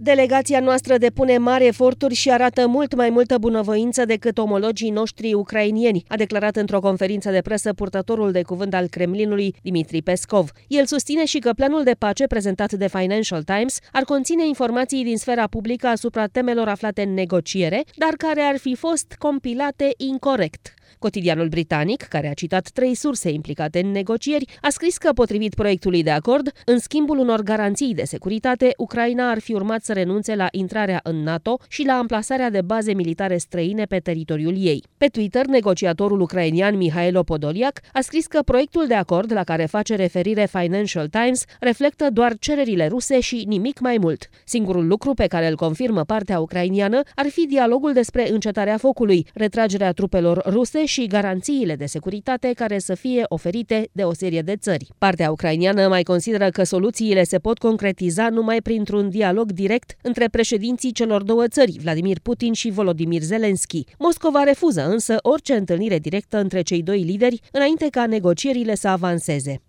Delegația noastră depune mari eforturi și arată mult mai multă bunăvoință decât omologii noștri ucrainieni, a declarat într-o conferință de presă purtătorul de cuvânt al Kremlinului, Dmitri Peskov. El susține și că planul de pace prezentat de Financial Times ar conține informații din sfera publică asupra temelor aflate în negociere, dar care ar fi fost compilate incorect. Cotidianul britanic, care a citat 3 surse implicate în negocieri, a scris că, potrivit proiectului de acord, în schimbul unor garanții de securitate, Ucraina ar fi urmat să renunțe la intrarea în NATO și la amplasarea de baze militare străine pe teritoriul ei. Pe Twitter, negociatorul ucrainian Mihailo Podolyak a scris că proiectul de acord la care face referire Financial Times reflectă doar cererile ruse și nimic mai mult. Singurul lucru pe care îl confirmă partea ucrainiană ar fi dialogul despre încetarea focului, retragerea trupelor ruse și garanțiile de securitate care să fie oferite de o serie de țări. Partea ucrainiană mai consideră că soluțiile se pot concretiza numai printr-un dialog direct între președinții celor două țări, Vladimir Putin și Volodymyr Zelensky. Moscova refuză însă orice întâlnire directă între cei doi lideri înainte ca negocierile să avanseze.